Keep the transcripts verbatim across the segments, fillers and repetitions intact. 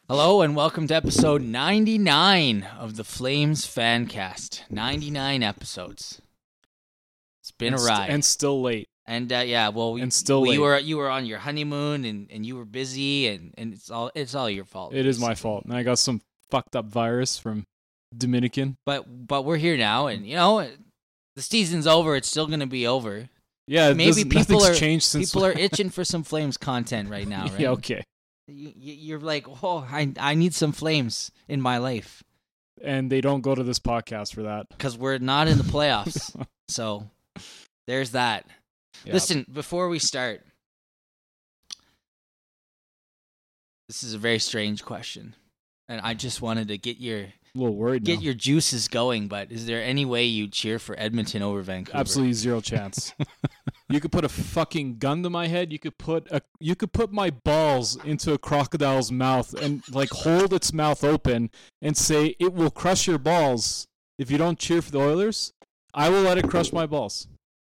Hello and welcome to episode ninety-nine of the Flames Fancast. ninety-nine episodes. It's been and a ride. St- and still late. And uh, yeah, well, we, and still we late. were you were on your honeymoon and, and you were busy and, and it's all it's all your fault. It is my fault. And I got some fucked up virus from Dominican. But but we're here now, and you know the season's over. It's still going to be over. Yeah, maybe people are changed since people are itching for some Flames content right now. Right? Yeah, okay. You, you're like, oh, I I need some Flames in my life, and they don't go to this podcast for that because we're not in the playoffs. So there's that. Yeah. Listen, before we start, this is a very strange question, and I just wanted to get your a little worried get now. your juices going. But is there any way you cheer for Edmonton over Vancouver? Absolutely zero chance. You could put a fucking gun to my head. You could put a you could put my balls into a crocodile's mouth and like hold its mouth open and say it will crush your balls if you don't cheer for the Oilers. I will let it crush my balls.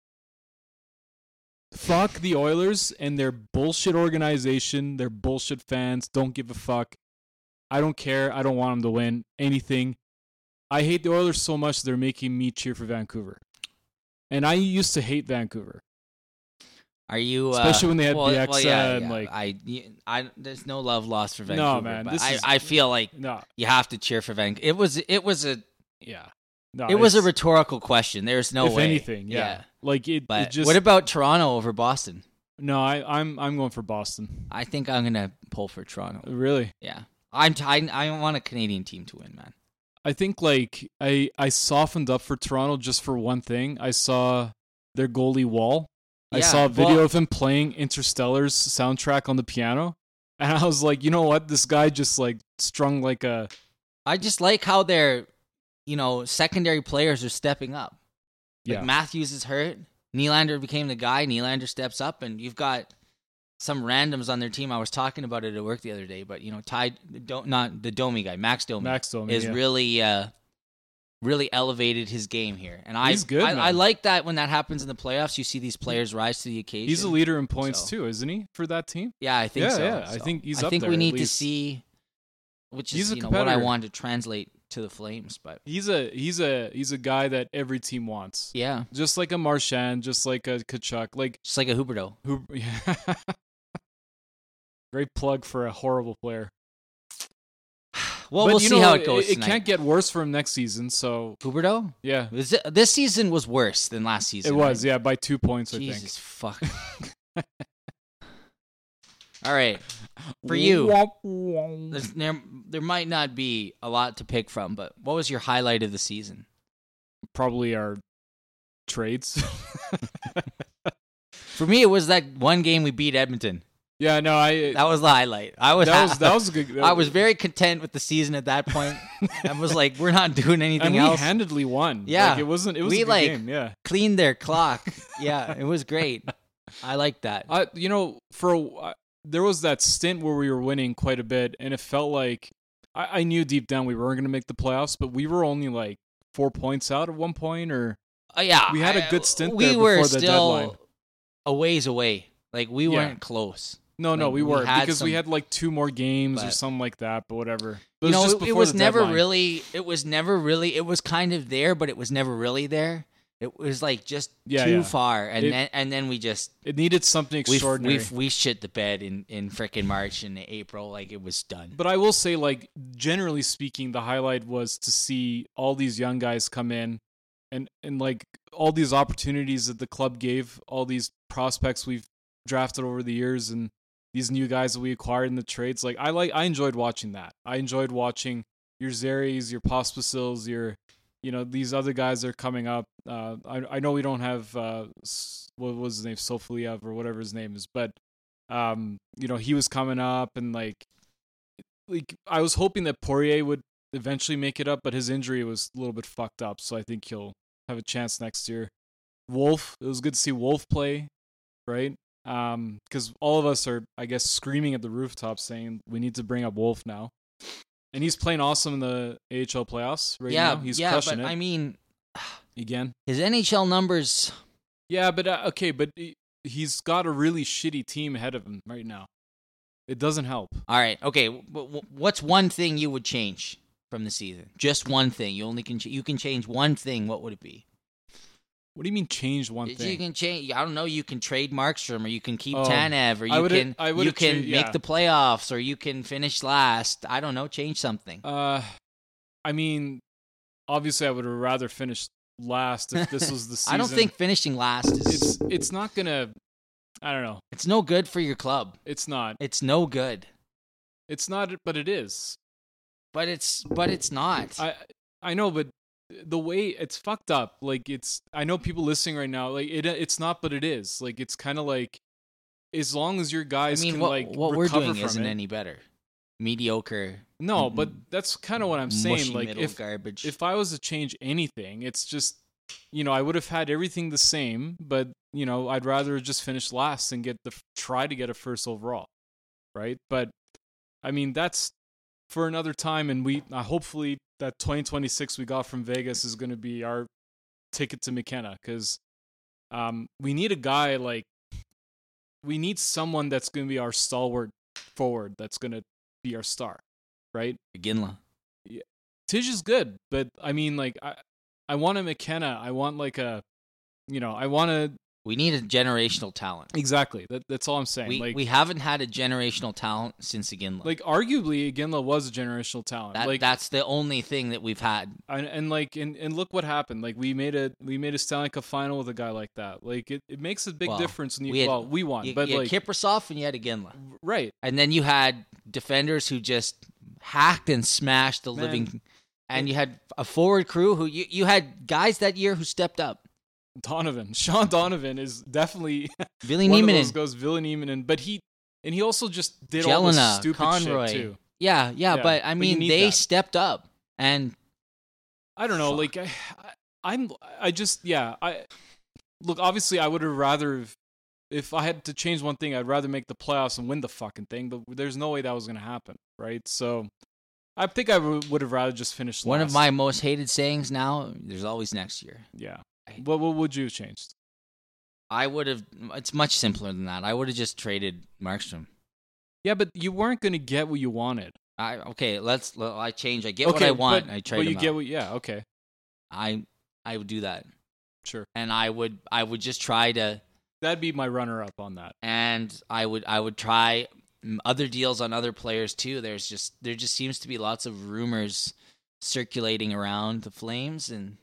Fuck the Oilers and their bullshit organization, their bullshit fans. Don't give a fuck. I don't care. I don't want them to win anything. I hate the Oilers so much they're making me cheer for Vancouver. And I used to hate Vancouver. Are you uh, especially when they had well, the X well, yeah, and yeah. like I, I there's no love lost for Vancouver. No, man, but this I, is, I feel like no. you have to cheer for Vancouver. It was it was a yeah. No, it was a rhetorical question. There's no if way. anything, yeah. yeah. Like it, but it just. What about Toronto over Boston? No, I, I'm I'm going for Boston. I think I'm gonna pull for Toronto. Really? Yeah, I'm. T- I I want a Canadian team to win, man. I think like I I softened up for Toronto just for one thing. I saw their goalie Wall. I yeah, saw a video well, of him playing Interstellar's soundtrack on the piano, and I was like, you know what? This guy just like strung like a. I just like how their, you know, secondary players are stepping up. Like yeah. Matthews is hurt. Nylander became the guy. Nylander steps up, and you've got some randoms on their team. I was talking about it at work the other day, but you know, Ty, don't not the Domi guy, Max Domi, Max Domi is yeah. really, uh, really elevated his game here, and He's I, good, I, man. I like that when that happens in the playoffs. You see these players rise to the occasion. He's a leader in points so. too, isn't he, for that team? Yeah, I think yeah, so. Yeah, so I think he's. I up think there, we need at to least. see, which He's is a you know, what I competitor. wanted to translate to the Flames, but He's a he's a he's a guy that every team wants. yeah, Just like a Marchand, just like a Kachuk, like just like a Huberdeau. who. Yeah. Great plug for a horrible player. Well, but, we'll you see know, how it goes. It, it tonight. can't get worse for him next season. So Huberdeau. yeah, Was it- This season was worse than last season. it was right? yeah by two points. Jesus I think. fuck. All right, for you, there's- there there might not be a lot to pick from, but what was your highlight of the season? Probably our trades. For me, it was that one game we beat Edmonton. yeah, no, I. That was the highlight. I was That was that was a good. That, I was very content with the season at that point. I was like, we're not doing anything and we else. handedly won. Yeah. like, it wasn't. It was We, a good like, game. Yeah, Cleaned their clock. Yeah, it was great. I like that. I you know for a, there was that stint where we were winning quite a bit, and it felt like I, I knew deep down we weren't going to make the playoffs, but we were only like four points out at one point, or Uh, yeah, we had a I- good stint we there were before the still deadline. a ways away. Like we Yeah. weren't close. No, no, Like, we we weren't had because we some- had like two more games or but- something like that. But whatever. It You was know, just it, it before was the never deadline. really. It was never really. It was kind of there, but it was never really there. It was like just Yeah, too yeah. far, and It- then and then we just It needed something we extraordinary. we we shit the bed in in frickin' March and April. Like it was done. But I will say, like, generally speaking, the highlight was to see all these young guys come in and, and like, all these opportunities that the club gave, all these prospects we've drafted over the years and these new guys that we acquired in the trades. Like, I like, I enjoyed watching that. I enjoyed watching your Zeres, your Pospasils, your, you know, these other guys that are coming up. Uh, I, I know we don't have, uh, S- what was his name, Sofliev or whatever his name is, but, um, you know, he was coming up and, like, like I was hoping that Poirier would eventually make it up, but his injury was a little bit fucked up, so I think he'll have a chance next year. Wolf, it was good to see Wolf play, right? Um, because all of us are, I guess, screaming at the rooftop saying we need to bring up Wolf now, and he's playing awesome in the A H L playoffs right yeah, now. He's yeah, crushing but it I mean, again. his N H L numbers. Yeah, but uh, okay, but he- he's got a really shitty team ahead of him right now. It doesn't help. All right. Okay. W- w- what's one thing you would change from the season? Just one thing. You only can ch- you can change one thing. What would it be? What do you mean change one You thing? can change. I don't know. You can trade Markstrom, or you can keep Oh, Tanev, or I you would've- can I you would've can cha- make yeah. the playoffs, or you can finish last. I don't know. Change something. Uh, I mean, obviously, I would have rather finished last if this was the season. I don't think finishing last is. it's It's, it's not gonna. I don't know. no good for your club. It's not. It's no good. It's not. But it is. But it's but it's not. I I know, but the way it's fucked up. Like it's. I know people listening right now. Like it. It's not, but it is. Like it's kind of like, as long as your I guys mean, can what like what we're recover doing from isn't it. any better. Mediocre. No, mm, but that's kind of what I'm saying. mushy Like middle if garbage. if I was to change anything, it's just, you know, I would have had everything the same, but you know, I'd rather just finish last and get the try to get a first overall, right? But I mean, that's for another time, and we uh, hopefully that twenty twenty-six we got from Vegas is going to be our ticket to McKenna, because um, we need a guy like we need someone that's going to be our stalwart forward, that's going to be our star, right? Ginla. Tish is good, but I mean, like, I, I want a McKenna. I want like a, you know, I want to We need a generational talent. exactly. That, that's all I'm saying. We like, we haven't had a generational talent since Ginla. like arguably, Iginla was a generational talent. that, like, that's the only thing that we've had. and, and like, and, and look what happened. Like, we made a we made a Stanley Cup final with a guy like that. Like, it, it makes a big Well, difference. When you, we had- well, we won, You, but you like, had Kiprasov and you had Ginla. right. And then you had defenders who just hacked and smashed the Man. living. And you had a forward crew who you, you had guys that year who stepped up. Donovan, Sean Donovan is definitely Billy one of those Niemanen, goes Billy Niemanen, but he and he also just did all this Jelena, stupid Conroy. shit too. Yeah, yeah, Yeah, but I but you mean, need they that. stepped up. And I don't know, Fuck. like I, I, I'm, I just, yeah, I look. Obviously, I would have rather, have- if I had to change one thing, I'd rather make the playoffs and win the fucking thing. But there's no way that was gonna happen, right? So, I think I w- would have rather just finished. one last. of my most hated sayings now, there's always next year. yeah. I- What what would you have changed? I would have, it's much simpler than that. I would have just traded Markstrom. Yeah, but you weren't gonna get what you wanted. I Okay, let's, well, I change. I get okay, what I want. But, I trade but you him get out. what? Yeah. Okay. I, I would do that. Sure. And I would, I would just try to, That'd be my runner up on that. and I would I would try mm, other deals on other players too. There's just there just seems to be lots of rumors circulating around the Flames, and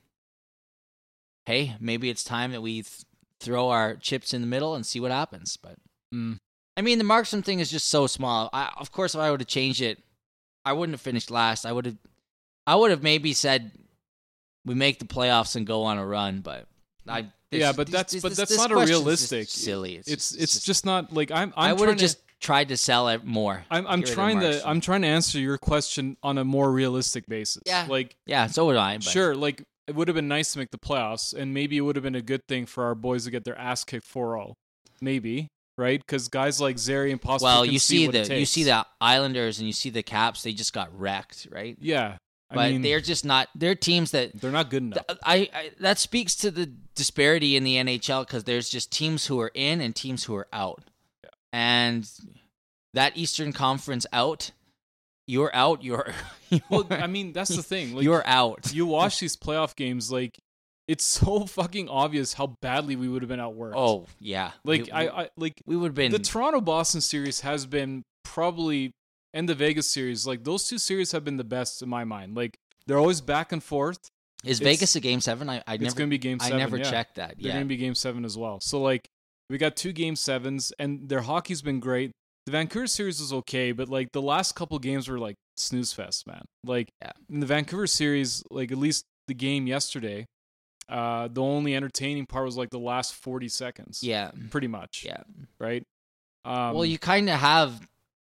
hey, maybe it's time that we th- throw our chips in the middle and see what happens. But Mm. I mean, the Markstrom thing is just so small. I, of course, if I would have changed it, I wouldn't have finished last. I would have I would have maybe said we make the playoffs and go on a run, but I. Yeah, this- but this- that's this- but this- that's this not a question's just realistic. silly. It's It's just- it's, just, not like I'm. I'm I would trying have to- just tried to sell it more. I'm I'm Get rid of trying to Markstrom. I'm trying to answer your question on a more realistic basis. Yeah. Like Yeah, so would I. But sure, like it would have been nice to make the playoffs, and maybe it would have been a good thing for our boys to get their ass kicked four oh. Maybe, right? Because guys like Zeri and possibly Well, can you see what it the you takes. see the Islanders and you see the Caps. They just got wrecked, right? Yeah, I But mean they're just not. They're teams that. they're not good enough. I, I that speaks to the disparity in the N H L because there's just teams who are in and teams who are out, Yeah. and that Eastern Conference out, you're out. You're, you're Well, I mean that's the thing. Like, you're out. you watch these playoff games, like it's so fucking obvious how badly we would have been outworked. Oh yeah, like we, I, I like we would have been. the Toronto Boston series has been probably, and the Vegas series, like those two series have been the best in my mind. Like they're always back and forth. Is it's- Vegas a game seven? I, I It's never. gonna be game seven. I never yeah. checked that. They're Yeah. gonna be game seven as well. So like we got two game sevens, and their hockey's been great. The Vancouver series was okay, but like the last couple games were like snooze fest, man. Like Yeah. in the Vancouver series, like at least the game yesterday, uh, the only entertaining part was like the last forty seconds. Yeah. pretty much. Yeah. Right. Um, Well, you kind of have.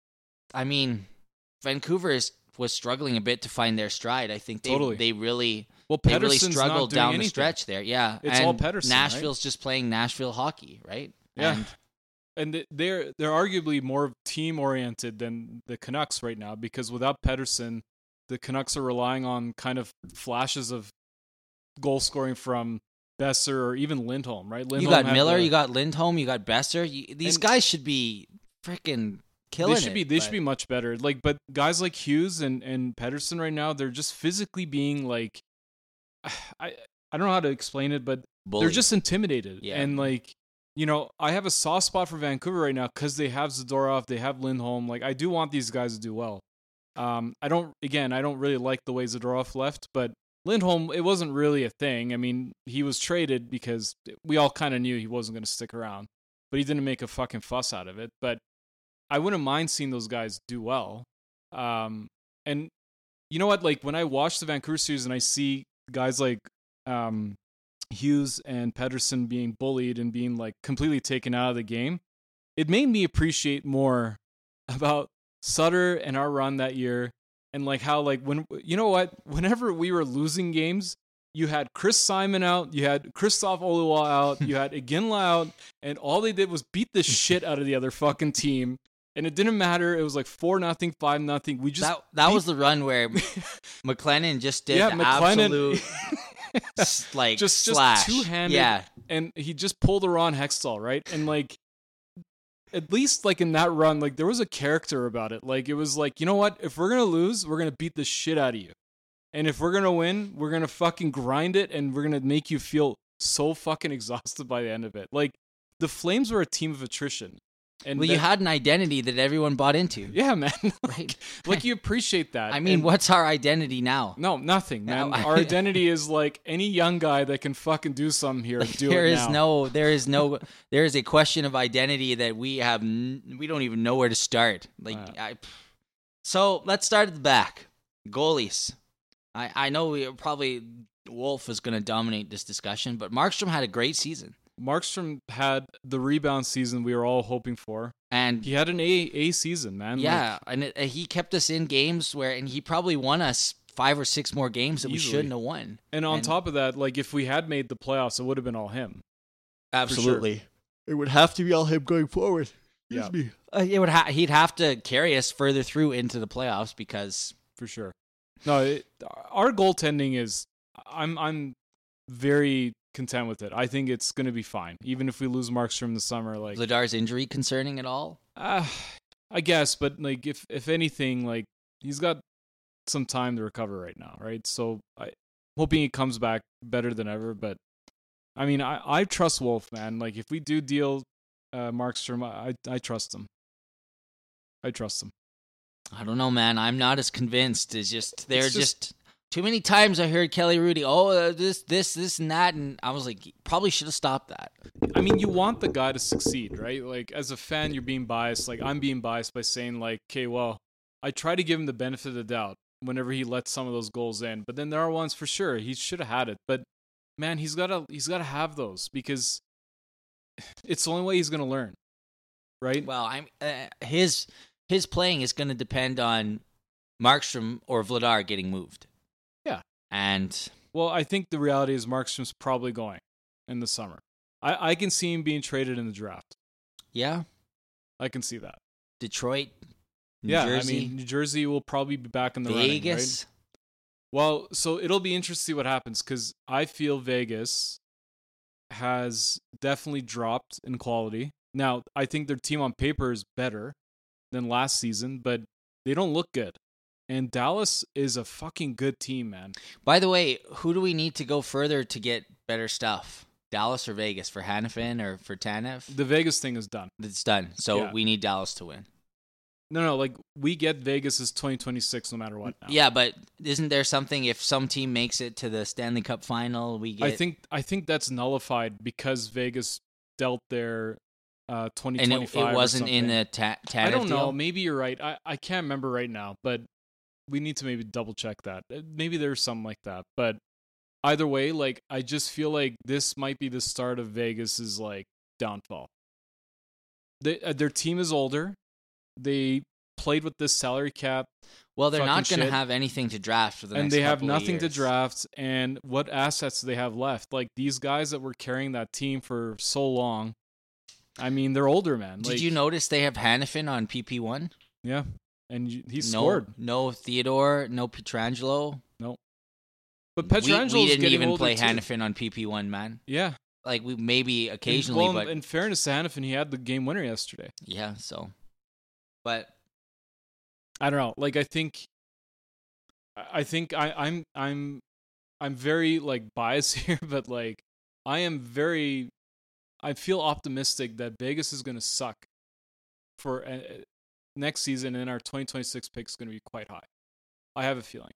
I mean, Vancouver is, was struggling a bit to find their stride. I think they Totally. they really well, they really Pettersson's struggled not doing down the anything. stretch there. Yeah, It's and all Pettersson, right? Nashville's just playing Nashville hockey, right? Yeah. And And th- they're they're arguably more team oriented than the Canucks right now, because without Pettersson, the Canucks are relying on kind of flashes of goal scoring from Besser or even Lindholm, right? Lindholm you got had Miller, the- you got Lindholm, you got Besser. You, these And- guys should be freaking killing they should it, be they but- should be much better. Like, but guys like Hughes and and Pedersen right now, they're just physically being like, I I don't know how to explain it, but bullied. they're just intimidated. Yeah. And like, you know, I have a soft spot for Vancouver right now because they have Zadorov, they have Lindholm. Like, I do want these guys to do well. Um, I don't. Again, I don't really like the way Zadorov left, but Lindholm, it wasn't really a thing. I mean, he was traded because we all kind of knew he wasn't going to stick around, but he didn't make a fucking fuss out of it. But I wouldn't mind seeing those guys do well. Um, and you know what? Like, when I watch the Vancouver series and I see guys like um, Hughes and Pedersen being bullied and being like completely taken out of the game, it made me appreciate more about Sutter and our run that year. And like how like when you know what, whenever we were losing games, you had Chris Simon out, you had Christoph Oluwa out, you had Iginla out, and all they did was beat the shit out of the other fucking team. And it didn't matter. It was like four nothing, five nothing. We just that that beat- was the run where McLennan just did Yeah, the McLennan- absolute s- like just just slash. two handed. Yeah, And he just pulled a Ron Hextall, right? And like, at least like in that run, like there was a character about it. Like it was like, you know what? If we're gonna lose, we're gonna beat the shit out of you. And if we're gonna win, we're gonna fucking grind it, and we're gonna make you feel so fucking exhausted by the end of it. Like the Flames were a team of attrition. And well, you that- had an identity that everyone bought into. yeah, man. like, Right. like you appreciate that. I mean, And- what's our identity now? No, nothing, man. No, I- Our identity is like any young guy that can fucking do something here. Like, do there it is now. no, there is no, there is a question of identity that we have. N- we don't even know where to start. Like, Wow. I, so let's start at the back. Goalies. I I know we probably Wolf is going to dominate this discussion, but Markstrom had a great season, Markstrom had the rebound season we were all hoping for. and He had an A A season, man. yeah, and it, he kept us in games where, and he probably won us five or six more games that we Easily. shouldn't have won. Like, and on and- top of that, like if we had made the playoffs, it would have been all him. Absolutely. It would have to be all him going forward. Yeah. Excuse me. Uh, it would ha- he'd have to carry us further through into the playoffs because For sure. No, it, our goaltending is. I'm I'm very content with it. I think it's going to be fine, even if we lose Markstrom in the summer. Like, Vladar's injury concerning at all. uh, I guess, but like if if anything, like he's got some time to recover right now, right? So I hoping he comes back better than ever. But I mean, I I trust Wolf, man. Like if we do deal uh, Markstrom, I I trust him. I trust him. I don't know, man. I'm not as convinced. It's just there. It's Just, just- too many times I heard Kelly Rudy. Oh, uh, this, this, this, and that, and I was like, probably should have stopped that. I mean, you want the guy to succeed, right? Like, as a fan, you're being biased. Like, I'm being biased by saying, like, okay, well, I try to give him the benefit of the doubt whenever he lets some of those goals in. But then there are ones for sure he should have had it. But man, he's gotta he's gotta have those because it's the only way he's gonna learn, right? Well, I'm uh, his his playing is going to depend on Markstrom or Vladar getting moved. Yeah. And Well, I think the reality is Markstrom's probably going in the summer. I, I can see him being traded in the draft. yeah, I can see that. Detroit, New yeah, Jersey, I mean, New Jersey will probably be back in the running, right? Vegas. Well, so it'll be interesting to see what happens because I feel Vegas has definitely dropped in quality. Now, I think their team on paper is better than last season, but they don't look good. And Dallas is a fucking good team, man. By the way, who do we need to go further to get better stuff? Dallas or Vegas for Hannafin or for Tanev? The Vegas thing is done. It's done. So Yeah. we need Dallas to win. No, no, like we get Vegas as twenty twenty-six no matter what now. Yeah, but isn't there something if some team makes it to the Stanley Cup final, we get I think I think that's nullified because Vegas dealt their uh, twenty and twenty-five it, it wasn't in something. the ta- Tanev I don't know. deal? Maybe you're right. I, I can't remember right now, but we need to maybe double check that. Uh, Maybe there's something like that. But either way, like I just feel like this might be the start of Vegas's like downfall. They, uh, their team is older. They played with this salary cap, Well, they're not fucking going to shit. have anything to draft for the and next they have couple of nothing to years. draft. And what assets do they have left? Like these guys that were carrying that team for so long. I mean, they're older, man. Did Like, you notice they have Hannafin on P P one? Yeah, and you, he No, scored. no Theodore, no Pietrangelo. But We, Petrangelo's we didn't getting even older play too. Hannafin on P P one, man. Yeah, Like we maybe occasionally, well, but in fairness to Hannafin, he had the game winner yesterday. yeah. So, But I don't know. Like I think, I think I, I'm I'm I'm very like biased here, but like I am very, I feel optimistic that Vegas is going to suck for uh, next season, and our twenty twenty-six pick is going to be quite high. I have a feeling.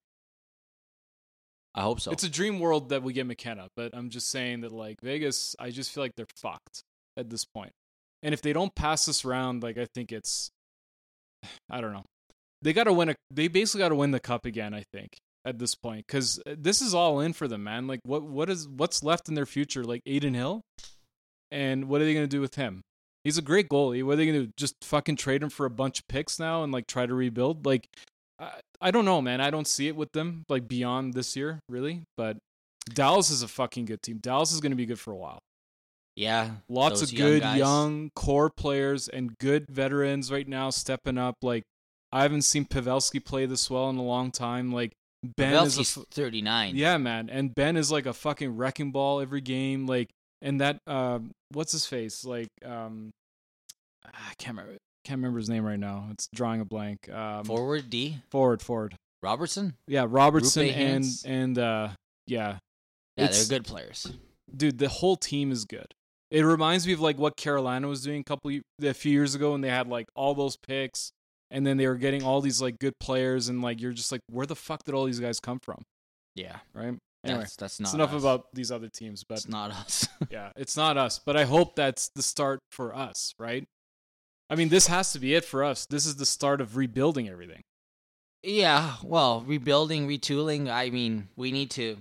I hope so. It's a dream world that we get McKenna, but I'm just saying that like Vegas, I just feel like they're fucked at this point. And if they don't pass this round, like I think it's, I don't know. They got to win a. They basically got to win the cup again. I think at this point, because this is all in for them, man. Like what what is what's left in their future? Like Aiden Hill, and what are they gonna do with him? He's a great goalie. What are they gonna do? Just fucking trade him for a bunch of picks now and like try to rebuild? Like I, I don't know, man. I don't see it with them like beyond this year, really. But Dallas is a fucking good team. Dallas is gonna be good for a while. Yeah. Lots those of good young, young core players and good veterans right now stepping up. Like I haven't seen Pavelski play this well in a long time. Like Ben Pavelski's is a f- thirty-nine. yeah, man, and Ben is like a fucking wrecking ball every game. Like and that uh, what's his face? Like um, I can't remember. Can't remember his name right now. It's drawing a blank. Um, Forward D. forward, forward. Robertson. Yeah, Robertson Rupe and Hintz. and uh, yeah, Yeah, It's- they're good players. dude, the whole team is good. It reminds me of like what Carolina was doing a couple a few years ago, when they had like all those picks, and then they were getting all these like good players, and like you're just like, where the fuck did all these guys come from? Yeah. Right? Anyway, That's that's not it's enough us. about these other teams, but It's not us. yeah, it's not us. But I hope that's the start for us, right? I mean, this has to be it for us. This is the start of rebuilding everything. Yeah, well, rebuilding, retooling. I mean, we need to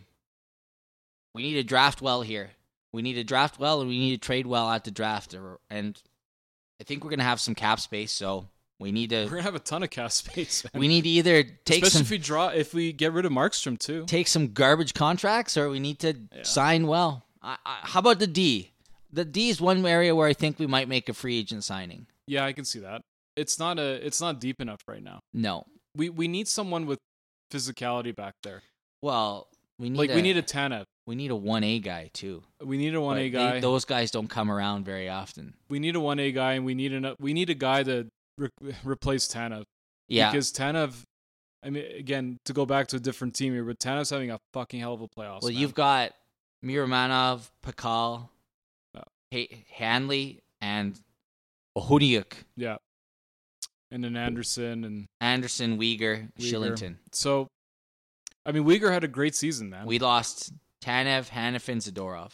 we need to draft well here. We need to draft well, and we need to trade well at the draft. Or, and I think we're gonna have some cap space, so we need We're to gonna have a ton of cap space, man. we need to either take Especially some if we draw, if we get rid of Markstrom too. take some garbage contracts, or we need to Yeah. sign well. I, I, how about the D? The D is one area where I think we might make a free agent signing. Yeah, I can see that. It's not a. It's not deep enough right now. No, We we need someone with physicality back there. well, we need Like a, we need a Tanev. we need a one A guy too. We need a one A But guy. they- those guys don't come around very often. we need a one A guy, and we need an we need a guy to re- replace Tanev. Yeah, Because Tanev, I mean, again, to go back to a different team here, but Tanev's having a fucking hell of a playoffs. well, man. you've got Miromanov, Pakal, Yeah. Ha- Hanley, and Ohuniuk, yeah, and then Anderson, and Anderson, Uyghur, Uyghur. Shillington. so, I mean, Uyghur had a great season, man. We lost Tanev, Hanifin, Zadorov.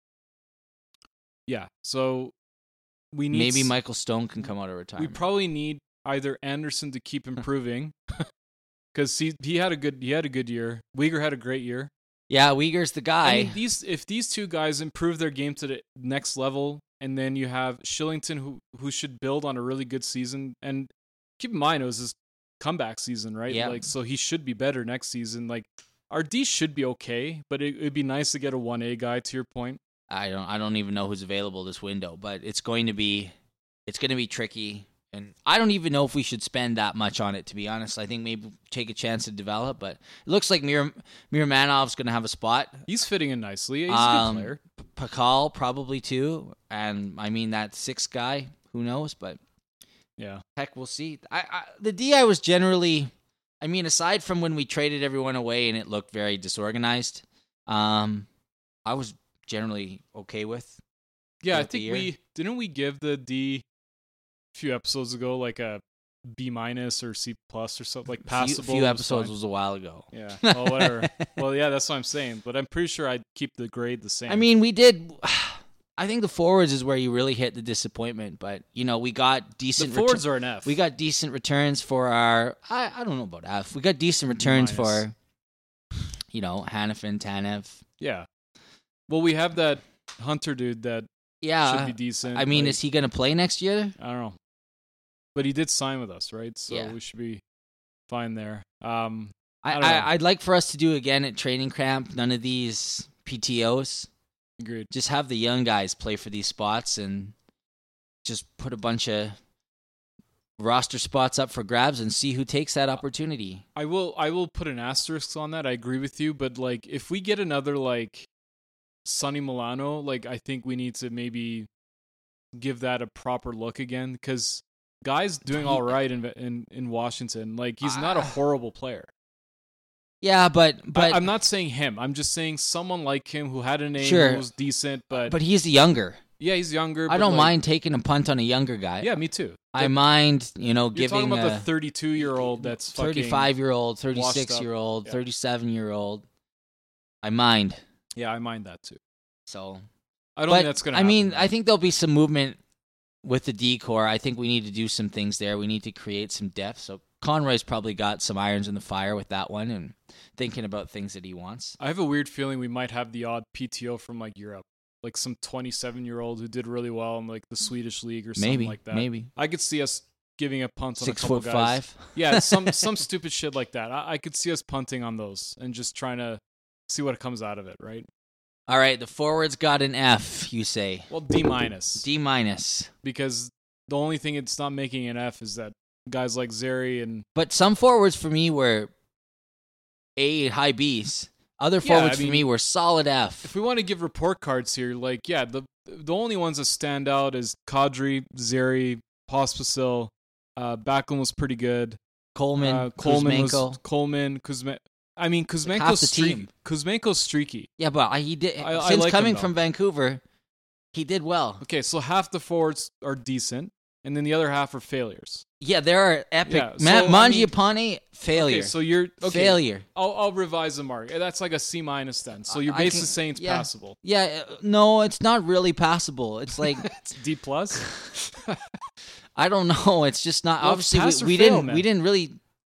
yeah, so we need Maybe s- Michael Stone can come out of We retirement. probably need either Anderson to keep improving, because he he had a good he had a good year. Uyghur had a great year. yeah, Uyghur's the guy. I mean, these if these two guys improve their game to the next level, and then you have Shillington who who should build on a really good season. And keep in mind, it was his comeback season, right? Yeah. Like, so he should be better next season. Like, our D should be okay, but it, it'd be nice to get a one A guy. To your point, I don't I don't even know who's available this window, but it's going to be it's going to be tricky, and I don't even know if we should spend that much on it, to be honest. I think maybe take a chance to develop, but it looks like Mir Mirmanov's going to have a spot. he's fitting in nicely. He's a Um, good player. P- Pakal probably too, and I mean that sixth guy, who knows, but Yeah, heck, we'll see. I, I the D I was generally, I mean, aside from when we traded everyone away and it looked very disorganized, um, I was generally okay with. yeah. I throughout the think year. we didn't we give the D a few episodes ago like a B minus or C plus or something, like Few, passable. few was episodes fine. was a while ago. Yeah. Well, whatever. Well, yeah, that's what I'm saying. But I'm pretty sure I'd keep the grade the same. I mean, we did. I think the forwards is where you really hit the disappointment, but you know, we got the decent. forwards retur- are an F. we got decent returns for our. I, I don't know about F. We got decent returns Minus. for, you know, Hanifin, Tanev. yeah. Well, we have that Hunter dude that Yeah, should be decent. I mean, like, is he going to play next year? I don't know. But he did sign with us, right? So Yeah. we should be fine there. Um, I, I don't know. I I'd like for us to do again at training camp. None of these P T Os. agreed. Just have the young guys play for these spots and just put a bunch of roster spots up for grabs and see who takes that opportunity. I will. I will put an asterisk on that. I agree with you. But like, if we get another like Sonny Milano, like I think we need to maybe give that a proper look again, because guy's doing He- all right in in in Washington. Like he's not a Ah. horrible player. Yeah, but but I, I'm not saying him. I'm just saying someone like him who had a name, Sure. who was decent, but, but he's younger. yeah, he's younger. I but don't like, mind taking a punt on a younger guy. Yeah, me too. I mind, you know, You're giving talking about a the thirty-two-year-old that's fucking thirty-five-year-old, washed thirty-six-year-old, up. Yeah. thirty-seven-year-old. I mind. Yeah, I mind that too. So, I don't but think that's gonna. I happen, mean, man. I think there'll be some movement with the D-core. I think we need to do some things there. We need to create some depth. So Conroy's probably got some irons in the fire with that one and thinking about things that he wants. I have a weird feeling we might have the odd P T O from like Europe, like some twenty-seven-year-old who did really well in like the Swedish league or something Maybe, like that. maybe I could see us giving a punt on six a couple foot guys. five. Yeah, some some stupid shit like that. I, I could see us punting on those and just trying to see what comes out of it, right? All right, the forwards got an F. You say Well, D minus, D minus. because the only thing it's not making an F is that guys like Zeri and But some forwards for me were A high Bs. Other Yeah, forwards I mean, for me were solid F. if we want to give report cards here, like yeah, the the only ones that stand out is Kadri, Zeri, Pospisil. Uh, Backlund was pretty good. Coleman, uh, Coleman Kuzmenko. was Coleman, Kuzma. I mean, half Kuzmenko's the streak, team. Kuzmenko's streaky. Yeah, but I- he did. I- I since like him, coming though. from Vancouver, he did well. Okay, so half the forwards are decent, and then the other half are failures. Yeah, there are epic. Yeah, Ma- so, I mean- Mangiapane, failure. Okay, so you're okay. Failure. I'll I'll revise the mark. That's like a C minus then. So you're I basically can- saying it's yeah. passable. Yeah, uh, no, it's not really passable. It's like It's D plus. I don't know. It's just not. Well, obviously, pass we, or we fail, didn't. man. We didn't really.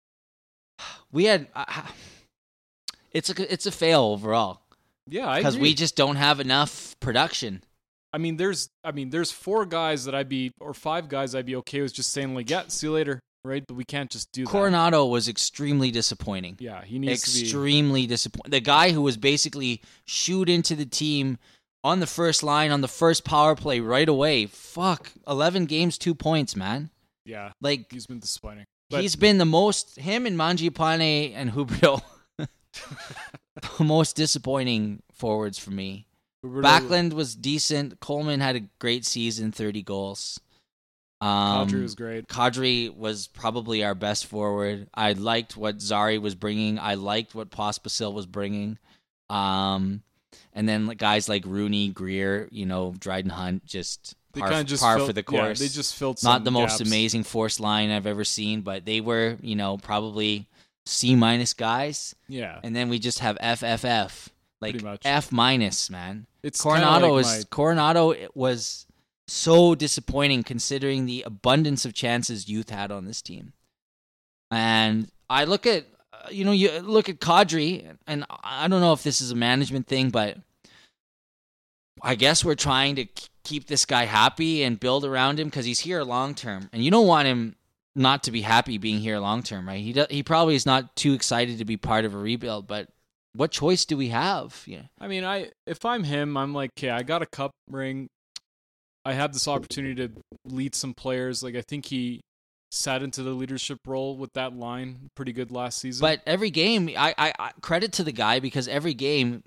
We had. Uh, it's a it's a fail overall Yeah, I because agree. we just don't have enough production. I mean, there's I mean, there's four guys that I'd be or five guys I'd be okay with just saying like, yeah, see you later, right? But we can't just do that. Coronado was extremely disappointing. Yeah, he needs to be. Extremely disappointing. The guy who was basically shooed into the team on the first line on the first power play right away. Fuck, eleven games, two points, man. Yeah, Like he's been disappointing. But he's been the most him and Mangiapane and Huberto. The most disappointing forwards for me. Roberto- Backlund was decent. Coleman had a great season, thirty goals. Um, Kadri was great. Kadri was probably our best forward. I liked what Zari was bringing. I liked what Pospisil was bringing. Um, and then like, guys like Rooney, Greer, you know, Dryden Hunt, just They par, kind of just par filled, for the yeah, course. they just filled some Not the most gaps. amazing forced line I've ever seen, but they were, you know, probably C minus guys. Yeah, And then we just have F F F, like Pretty much. F minus, man. it's kinda Coronado like was my- Coronado was so disappointing considering the abundance of chances youth had on this team. And I look at uh, you know you look at Kadri, and I don't know if this is a management thing, but I guess we're trying to k- keep this guy happy and build around him because he's here long term, and you don't want him not to be happy being here long term, right? He do, he probably is not too excited to be part of a rebuild, but what choice do we have? Yeah. I mean, I if I'm him, I'm like, okay, I got a cup ring. I have this opportunity to lead some players. Like I think he sat into the leadership role with that line pretty good last season. But every game, I, I, I credit to the guy because every game,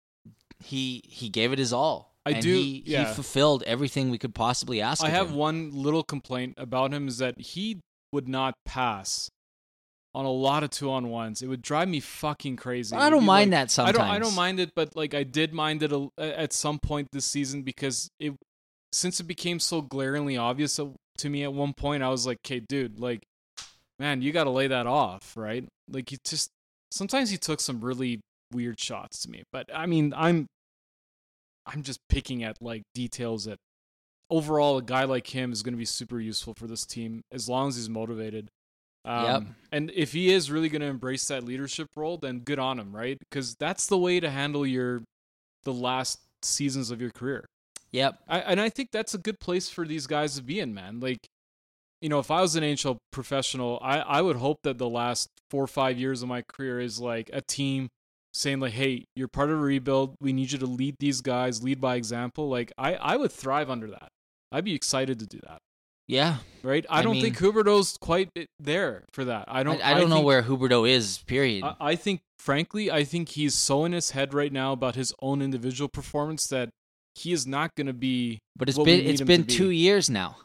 he he gave it his all. I and do- He, yeah. he fulfilled everything we could possibly ask. I of have him. one little complaint about him is that he would not pass on a lot of two on ones. It would drive me fucking crazy. I It'd don't be mind like- that sometimes. I don't. I don't mind it, but like I did mind it a, at some point this season because it since it became so glaringly obvious to me at one point. I was like, "Okay, dude, like, man, you got to lay that off, right?" Like, he just sometimes he took some really weird shots to me. But I mean, I'm I'm just picking at like details that overall a guy like him is going to be super useful for this team as long as he's motivated. Um, Yep. And if he is really going to embrace that leadership role, then good on him, right? Because that's the way to handle your the last seasons of your career. Yep. I, and I think that's a good place for these guys to be in, man. Like, you know, if I was an N H L professional, I, I would hope that the last four or five years of my career is like a team saying like, hey, you're part of a rebuild. We need you to lead these guys, lead by example. Like, I, I would thrive under that. I'd be excited to do that. Yeah. Right? I, I don't mean- think Huberto's quite there for that. I don't I, I don't know think- where Huberto is, period. I, I think, frankly, I think he's so in his head right now about his own individual performance that he is not going to be. but it's what we been need it's him been to be. two years now.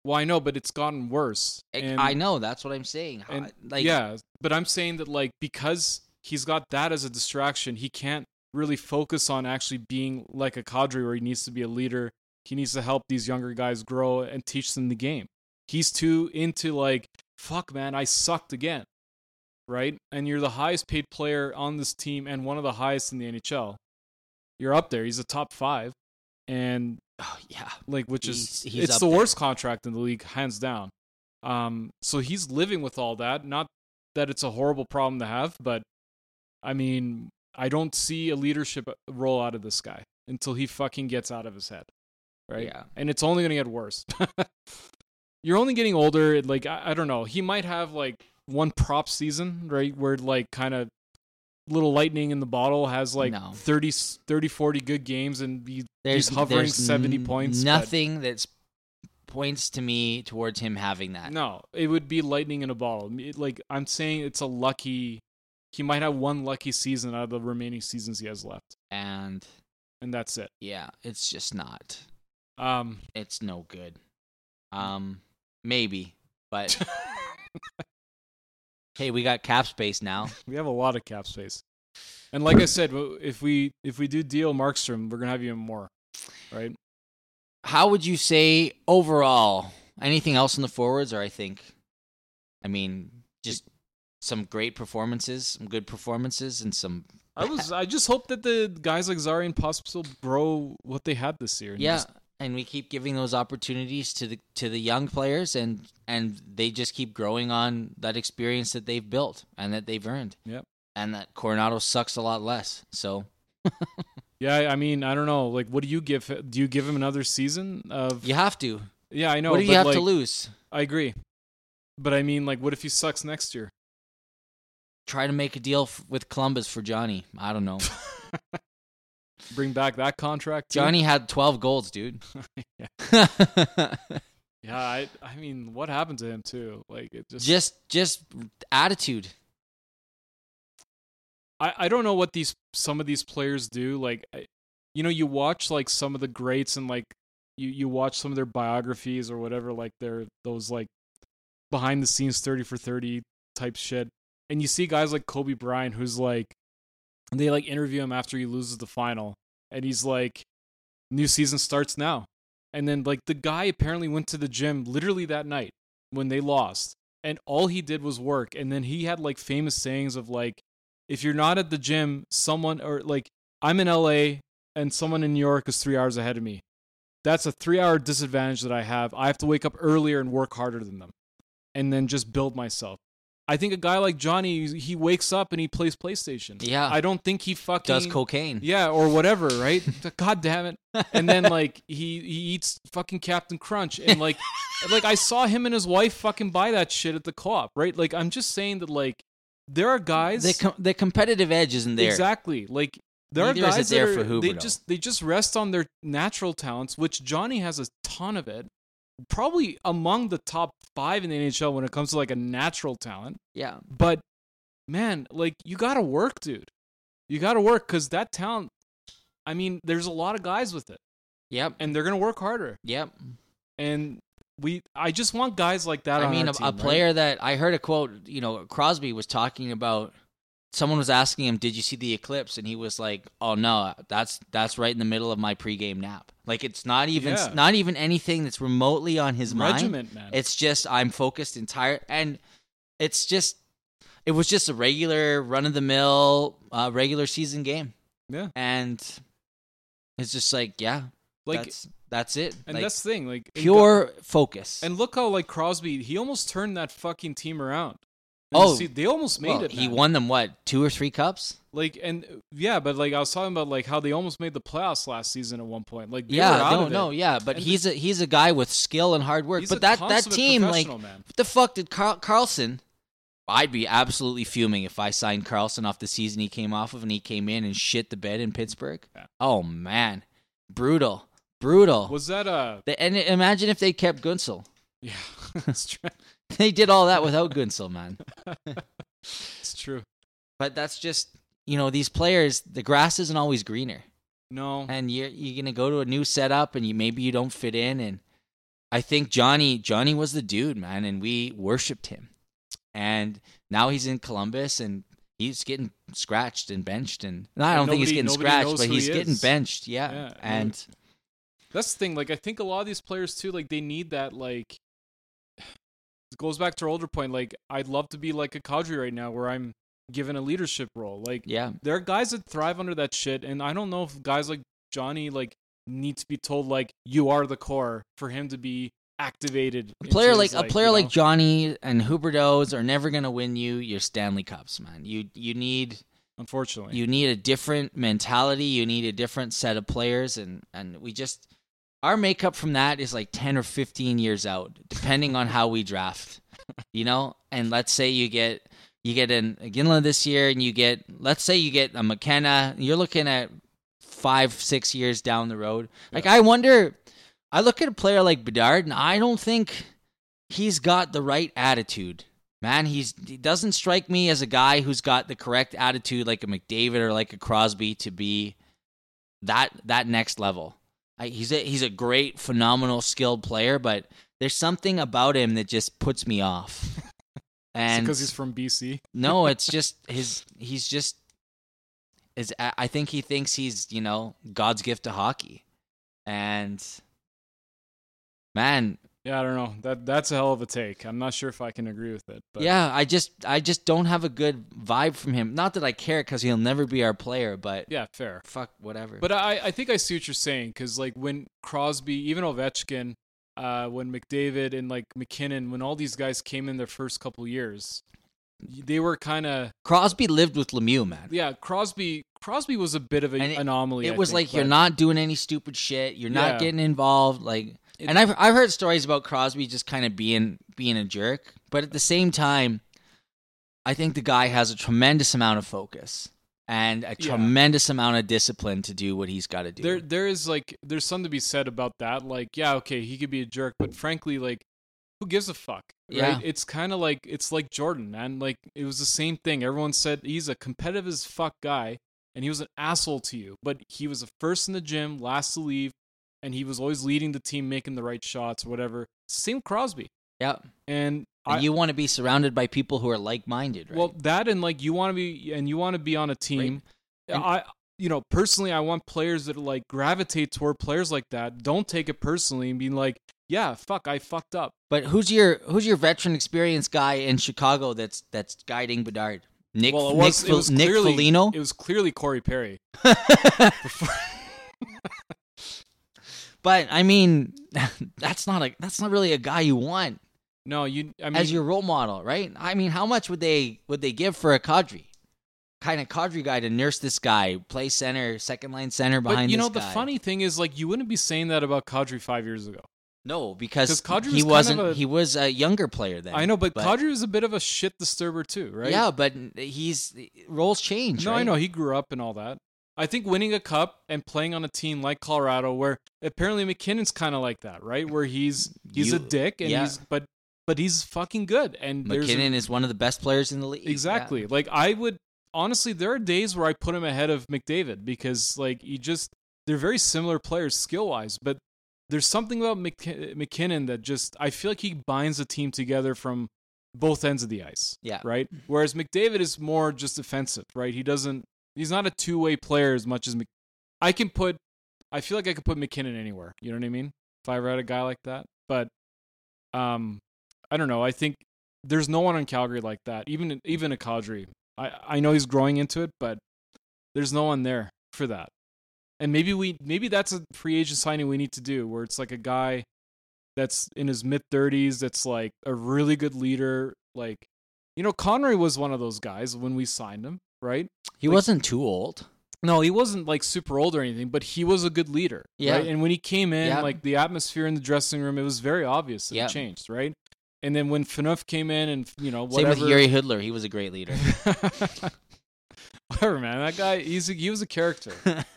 Well, I know, but it's gotten worse. And, I know, that's what I'm saying. and like, yeah, but I'm saying that like because he's got that as a distraction, he can't really focus on actually being like a Kadri where he needs to be a leader. He needs to help these younger guys grow and teach them the game. He's too into like, fuck man, I sucked again. Right? And you're the highest paid player on this team and one of the highest in the N H L. You're up there. He's a top five. And oh, yeah, like which he's, is he's it's up the there. worst contract in the league, hands down. Um, so he's living with all that. Not that it's a horrible problem to have, but I mean, I don't see a leadership role out of this guy until he fucking gets out of his head, right? Yeah. And it's only gonna get worse. You're only getting older. Like I, I don't know. He might have like one prop season, right, where like kind of little lightning in the bottle has like No. thirty, thirty, forty good games and he, There's, he's hovering there's seventy n- points. but- Nothing that's points to me towards him having that. No, it would be lightning in a bottle. It- like I'm saying, it's a lucky. He might have one lucky season out of the remaining seasons he has left, And and that's it. yeah, it's just not. Um, It's no good. Um, maybe, but hey, we got cap space now. we have a lot of cap space, and like I said, w- if we if we do deal Markstrom, we're gonna have even more, right? How would you say overall? Anything else in the forwards, or I think, I mean, just some great performances, some good performances, and some. I was I just hope that the guys like Zari and Pospisil grow what they had this year. and Yeah, just- and we keep giving those opportunities to the to the young players, and and they just keep growing on that experience that they've built and that they've earned. Yep. And that Coronado sucks a lot less. So yeah. I mean, I don't know. Like, what do you give? Do you give him another season of? you have to. Yeah, I know. what do you but, have like, to lose? I agree, but I mean, like, what if he sucks next year? Try to make a deal f- with Columbus for Johnny. I don't know. Bring back that contract. too? Johnny had twelve goals, dude. yeah. Yeah, I I mean, what happened to him too? Like it just just just attitude. I, I don't know what these some of these players do. Like I, you know, you watch like some of the greats and like you, you watch some of their biographies or whatever, like they're those like behind the scenes thirty for thirty type shit. And you see guys like Kobe Bryant who's like they like interview him after he loses the final and he's like, new season starts now. And then like the guy apparently went to the gym literally that night when they lost. And all he did was work. And then he had like famous sayings of like, if you're not at the gym, someone or like I'm in L A and someone in New York is three hours ahead of me. That's a three hour disadvantage that I have. I have to wake up earlier and work harder than them and then just build myself. I think a guy like Johnny, he wakes up and he plays PlayStation. Yeah. I don't think he fucking Does cocaine. Yeah, or whatever, right? God damn it. And then like he, he eats fucking Captain Crunch and like like I saw him and his wife fucking buy that shit at the co-op, right? Like I'm just saying that like there are guys The com- the competitive edge isn't there. Exactly. Like there Neither are is it guys there that for are, they Huberdeau. just they just rest on their natural talents, which Johnny has a ton of it. Probably among the top five in the N H L when it comes to like a natural talent. Yeah. But man, like you gotta work, dude. You gotta work because that talent. I mean, there's a lot of guys with it, Yep. and they're gonna work harder. Yep. And we, I just want guys like that. I on mean, our a, team, a right? player that I heard a quote, you know, Crosby was talking about. Someone was asking him, "Did you see the eclipse?" And he was like, "Oh no, that's that's right in the middle of my pregame nap." Like it's not even Yeah. not even anything that's remotely on his mind. regiment, man. It's just I'm focused entire, and it's just it was just a regular run of the mill, uh, regular season game, yeah, and it's just like yeah, like, that's that's it. and Like, that's the thing, like in pure focus. And look how like Crosby, he almost turned that fucking team around. And Oh, see, they almost made well, it. he man. won them what two or three cups? Like and yeah, but like I was talking about like how they almost made the playoffs last season at one point. Like they Yeah, were out no, of no, it. yeah, but And he's a he's a guy with skill and hard work. He's but a that that consummate team, like, professional, man. what the fuck did Carl- Carlson? I'd be absolutely fuming if I signed Carlson off the season he came off of, and he came in and shit the bed in Pittsburgh. Yeah. Oh man, brutal, brutal. Was that uh? The- and imagine if they kept Gunsel. Yeah, that's true. They did all that without Gunsel, man. It's true. But that's just, you know, these players. The grass isn't always greener, No, and you're you're gonna go to a new setup, and you maybe you don't fit in, and I think Johnny Johnny was the dude, man, and we worshipped him. And now he's in Columbus, and he's getting scratched and benched. And no, I don't nobody, think he's getting scratched, but he's he getting benched. Yeah, yeah and that's the thing. Like, I think a lot of these players too, like they need that. Like, it goes back to our older point. Like, I'd love to be like a Kadri right now, where I'm given a leadership role. Like, yeah, there are guys that thrive under that shit, and I don't know if guys like Johnny like need to be told like you are the core for him to be activated. A player like, like a player you know? like Johnny and Huberdeau's are never gonna win you your Stanley Cups, man. You you need unfortunately you need a different mentality. You need a different set of players, and and we just our makeup from that is like ten or fifteen years out, depending on how we draft. You know, and let's say you get you get an a Ginla this year, and you get let's say you get a McKenna. You're looking at five, six years down the road. Like, yeah. I wonder, I look at a player like Bedard, and I don't think he's got the right attitude. Man, he's he doesn't strike me as a guy who's got the correct attitude like a McDavid or like a Crosby to be that that next level. I, he's a, he's a great, phenomenal, skilled player, but there's something about him that just puts me off. And because he's from B C? No, it's just his, he's just, Is I think he thinks he's, you know, God's gift to hockey. And man, yeah, I don't know. That that's a hell of a take. I'm not sure if I can agree with it. But yeah, I just I just don't have a good vibe from him. Not that I care, because he'll never be our player, but yeah, fair. Fuck, whatever. But I, I think I see what you're saying, because like when Crosby, even Ovechkin, uh, when McDavid and like McKinnon, when all these guys came in their first couple years, they were kind of Crosby lived with Lemieux, man. Yeah, Crosby. Crosby was a bit of an it, anomaly. It I was think, like but... you're not doing any stupid shit. You're yeah. not getting involved. Like, it, and I've I've heard stories about Crosby just kind of being being a jerk. But at the same time, I think the guy has a tremendous amount of focus and a yeah. tremendous amount of discipline to do what he's got to do. There there is like there's something to be said about that. Like, yeah, okay, he could be a jerk, but frankly, like, who gives a fuck? Right? Yeah. It's kind of like it's like Jordan, man. Like, it was the same thing. Everyone said he's a competitive as fuck guy, and he was an asshole to you. But he was the first in the gym, last to leave, and he was always leading the team, making the right shots or whatever. Same Crosby. Yeah. And, and I, you want to be surrounded by people who are like-minded, right? Well, that and like you want to be and you want to be on a team. Right. And, I you know, personally, I want players that like gravitate toward players like that. Don't take it personally and be like, yeah, fuck, I fucked up. But who's your who's your veteran experienced guy in Chicago that's that's guiding Bedard? Nick well, it was, Nick, it was Nick clearly, Foligno? It was clearly Corey Perry. But I mean, that's not a that's not really a guy you want. No, you. I mean, as your role model, right? I mean, how much would they would they give for a Kadri? Kind of Kadri guy to nurse this guy, play center, second line center behind. But you know, this the guy. funny thing is, like, you wouldn't be saying that about Kadri five years ago. No, because Kadri he was wasn't. Kind of a, he was a younger player then. I know, but, but Kadri was a bit of a shit disturber too, right? Yeah, but he's roles change. No, right? I know he grew up and all that. I think winning a cup and playing on a team like Colorado, where apparently McKinnon's kind of like that, right? Where he's he's you, a dick and yeah. he's but but he's fucking good. And McKinnon a, is one of the best players in the league. Exactly. Yeah. Like I would honestly, there are days where I put him ahead of McDavid because like you just they're very similar players skill wise, but there's something about Mc, McKinnon that just I feel like he binds the team together from both ends of the ice. Yeah. Right. Whereas McDavid is more just defensive. Right. He doesn't. He's not a two-way player as much as Mc... I can put. I feel like I could put McKinnon anywhere. You know what I mean? If I ever had a guy like that, but um, I don't know. I think there's no one in Calgary like that. Even even a Kadri. I I know he's growing into it, but there's no one there for that. And maybe we maybe that's a free agent signing we need to do, where it's like a guy that's in his mid thirties, that's like a really good leader. Like, you know, Connery was one of those guys when we signed him. Right? He like, wasn't too old. No, he wasn't like super old or anything, but he was a good leader. Yeah. Right? And when he came in, yeah. like the atmosphere in the dressing room, it was very obvious that yeah. it changed, right? And then when Phaneuf came in and, you know, whatever. Same with Yuri Hudler. He was a great leader. Whatever, man. That guy, he's a, he was a character.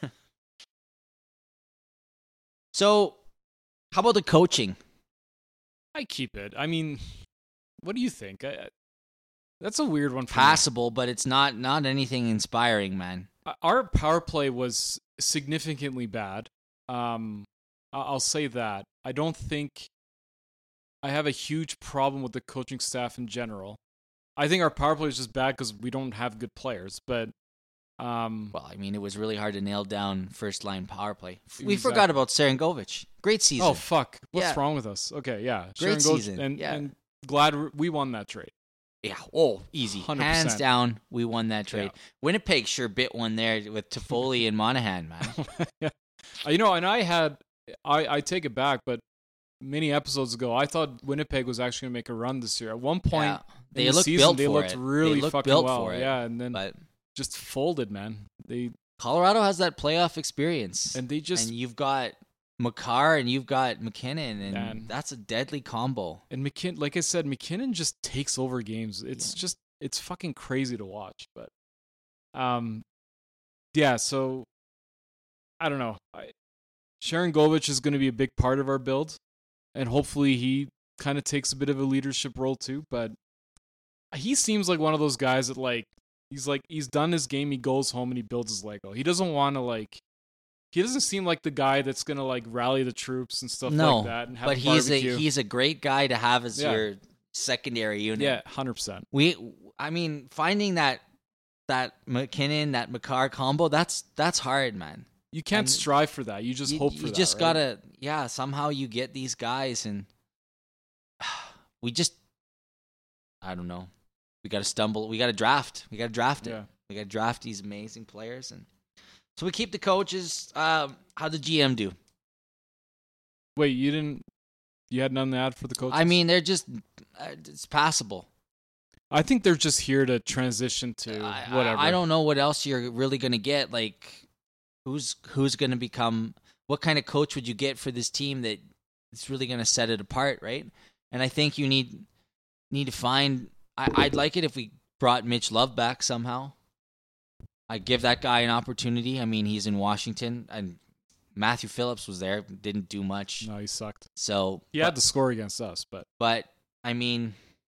So, how about the coaching? I keep it. I mean, what do you think? I, That's a weird one for Passable, me. but it's not not anything inspiring, man. Our power play was significantly bad. Um, I'll say that. I don't think I have a huge problem with the coaching staff in general. I think our power play is just bad because we don't have good players. But um, well, I mean, it was really hard to nail down first line power play. Exactly. We forgot about Serengovic. Great season. Oh fuck! What's Yeah. wrong with us? Okay, yeah, Great Sharon Gold- season, and, yeah. and glad we won that trade. Yeah. Oh, easy. one hundred percent. Hands down, we won that trade. Yeah. Winnipeg sure bit one there with Toffoli and Monahan, man. yeah. Uh, You know, and I had, I, I take it back, but many episodes ago, I thought Winnipeg was actually going to make a run this year. At one point, Yeah. They in the looked season, built they for looked it. really they looked fucking built well. for it. Yeah, and then But just folded, man. They Colorado has that playoff experience. and they just and you've got Makar and you've got McKinnon, and Man. that's a deadly combo. and McKinnon, like I said, McKinnon just takes over games. It's Yeah. just it's fucking crazy to watch. But um, yeah. So I don't know. I, Sharon Govich is going to be a big part of our build, and hopefully he kind of takes a bit of a leadership role too. But he seems like one of those guys that like he's like he's done his game. He goes home and he builds his Lego. He doesn't want to like. He doesn't seem like the guy that's gonna like rally the troops and stuff No, like that. And have but a he's barbecue. a he's a great guy to have as Yeah. your secondary unit. yeah, hundred percent. We, I mean, finding that that McKinnon, that Makar combo, that's that's hard, man. You can't And strive for that. You just you, hope for you that. just right? gotta, yeah. Somehow you get these guys, and we just, I don't know. We gotta stumble. We gotta draft. We gotta draft it. Yeah. We gotta draft these amazing players, and so we keep the coaches. Um, how'd the G M do? Wait, you didn't? You had none to add for the coaches? I mean, they're just, uh, it's passable. I think they're just here to transition to I, I- whatever. I don't know what else you're really gonna get. Like, who's who's gonna become? What kind of coach would you get for this team that is really gonna set it apart, right? And I think you need need to find. I, I'd like it if we brought Mitch Love back somehow. I'd give that guy an opportunity. I mean, he's in Washington, and Matthew Phillips was there, didn't do much. No, he sucked. So He had to score against us, but but I mean,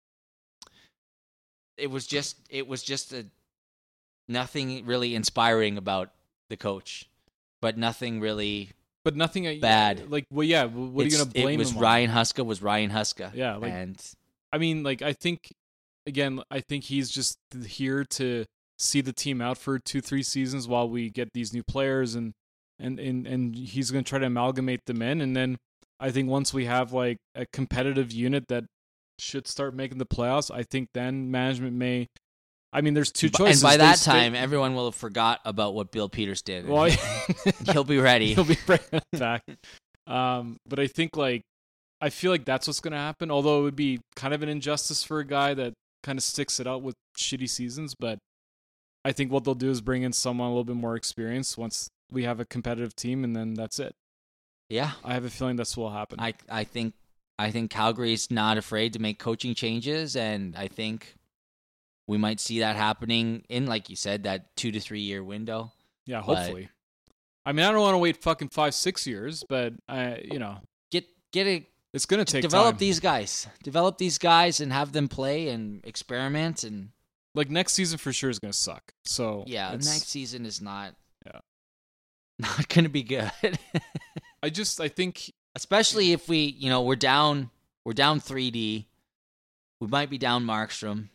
it was just it was just a nothing really inspiring about the coach, but nothing really but nothing uh, bad. Like, well, yeah. What are you It's- gonna blame It was him on? Ryan Huska was Ryan Huska. Yeah, like- and I mean, like, I think again, I think he's just here to see the team out for two, three seasons while we get these new players, and and and, and he's going to try to amalgamate them in, and then I think once we have like a competitive unit that should start making the playoffs, I think then management may. I mean, there's two choices. and by They that stay- time, everyone will have forgot about what Bill Peters did. well, He'll be ready. He'll be bringing it back. Um, but I think like I feel like that's what's going to happen. Although it would be kind of an injustice for a guy that kind of sticks it out with shitty seasons. But I think what they'll do is bring in someone a little bit more experienced once we have a competitive team, and then that's it. Yeah, I have a feeling that's what will happen. I I think I think Calgary's not afraid to make coaching changes, and I think we might see that happening in, like you said, that two to three year window. yeah, but- hopefully. I mean, I don't want to wait fucking five, six years, but I, you know, Get get a it's going to take develop time. these guys, develop these guys, and have them play and experiment. And Like next season for sure is going to suck. So yeah, it's- next season is not Yeah. not going to be good. I just I think Especially if we, you know, we're down, we're down three D. We might be down Markstrom.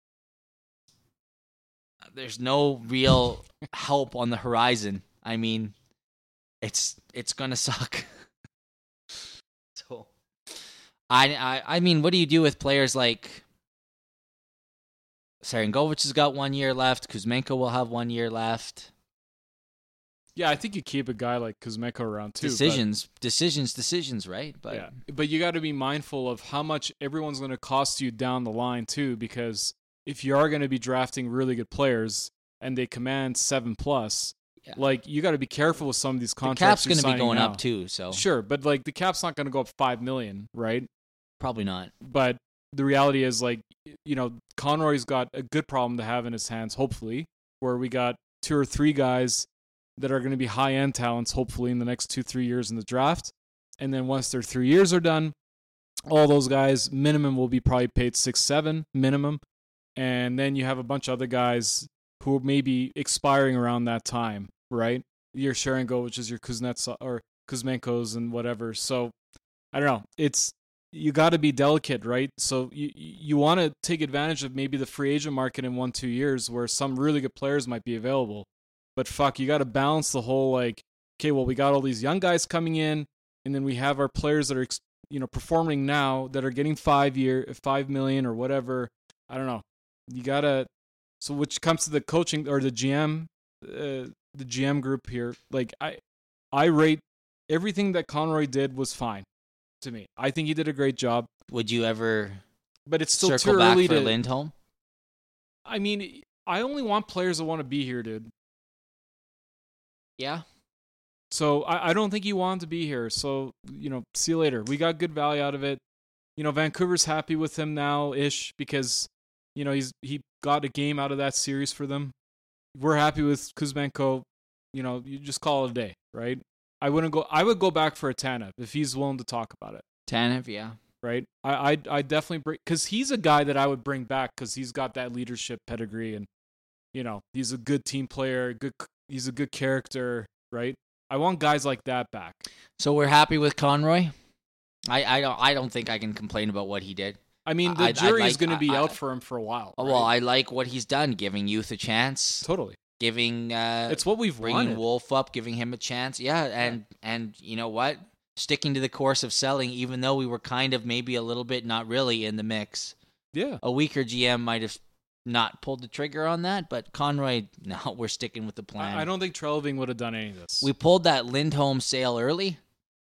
There's no real help on the horizon. I mean, it's it's gonna suck. so, I, I I mean, what do you do with players like Serengovic has got one year left. Kuzmenko will have one year left. yeah, I think you keep a guy like Kuzmenko around too. but- Decisions, decisions, decisions, right? But yeah, but you got to be mindful of how much everyone's going to cost you down the line too, because if you are going to be drafting really good players and they command seven plus, Yeah. like you got to be careful with some of these the contracts. cap's going to you're be going signing up too. So now. Sure, but like the cap's not going to go up five million, right? probably not. But the reality is, like, you know, Conroy's got a good problem to have in his hands, hopefully, where we got two or three guys that are going to be high-end talents, hopefully, in the next two, three years in the draft. And then once their three years are done, all those guys, minimum, will be probably paid six, seven, minimum. And then you have a bunch of other guys who may be expiring around that time, right? Your Sharon Go, which is your Kuznetsov or Kuzmenko's and whatever. So, I don't know. It's you got to be delicate, right? So you you want to take advantage of maybe the free agent market in one two years where some really good players might be available. But fuck, you got to balance the whole like, okay, well we got all these young guys coming in, and then we have our players that are you know performing now that are getting five year five million or whatever. I don't know. You gotta. So which comes to the coaching or the G M, uh, the G M group here. Like I, I rate everything that Conroy did was fine. To me, I think he did a great job. Would you ever but it's still circle too back early for to Lindholm? I mean, I only want players that want to be here, dude. Yeah. So I, I don't think he wanted to be here. So, you know, see you later. We got good value out of it. You know, Vancouver's happy with him now ish because, you know, he's he got a game out of that series for them. We're happy with Kuzmenko. You know, you just call it a day, right? I wouldn't go. I would go back for a Tanev if he's willing to talk about it. Tanev, yeah. Right. I I I definitely bring because he's a guy that I would bring back because he's got that leadership pedigree and you know he's a good team player. Good. He's a good character. Right. I want guys like that back. So we're happy with Conroy. I I don't I don't think I can complain about what he did. I mean, the I- I jury is like- going to be I- out for him for a while. Oh, right? well, I like what he's done, giving youth a chance, totally. giving uh, It's what we've bringing wanted. Wolf up, giving him a chance. Yeah, and and you know what? Sticking to the course of selling, even though we were kind of maybe a little bit not really in the mix. Yeah. A weaker G M might have not pulled the trigger on that, but Conroy, no, we're sticking with the plan. I, I don't think Treliving would have done any of this. We pulled that Lindholm sale early.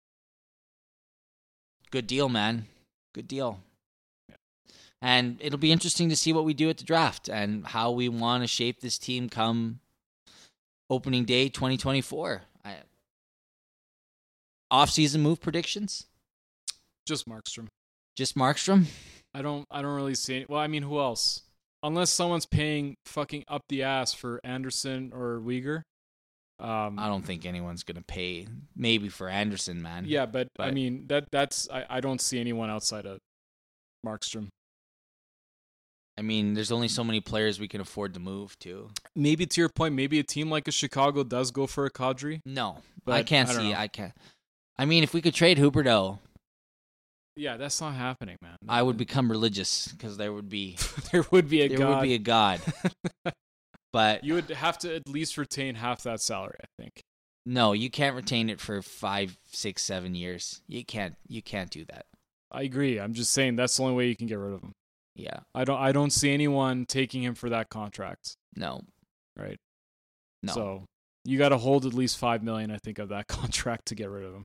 Good deal, man. Good deal. Yeah. And it'll be interesting to see what we do at the draft and how we want to shape this team come opening day twenty twenty-four. I, off-season move predictions? Just Markstrom. Just Markstrom? I don't. I don't really see. Any, well, I mean, who else? Unless someone's paying fucking up the ass for Anderson or Uyghur. Um, I don't think anyone's going to pay. Maybe for Anderson, man. Yeah, but, I But- mean that that's I, I don't see anyone outside of Markstrom. I mean, there's only so many players we can afford to move to. Maybe to your point, maybe a team like a Chicago does go for a Kadri. No, But I can't I don't see. know. I can't. I mean, if we could trade Huberdeau, Yeah, that's not happening, man. I would become religious because there would be there would be a there god. would be a god. But You would have to at least retain half that salary, I think. no, you can't retain it for five, six, seven years. You can't. You can't do that. I agree. I'm just saying that's the only way you can get rid of him. Yeah. I don't. I don't see anyone taking him for that contract. No. Right. No. So you got to hold at least five million, I think, of that contract to get rid of him.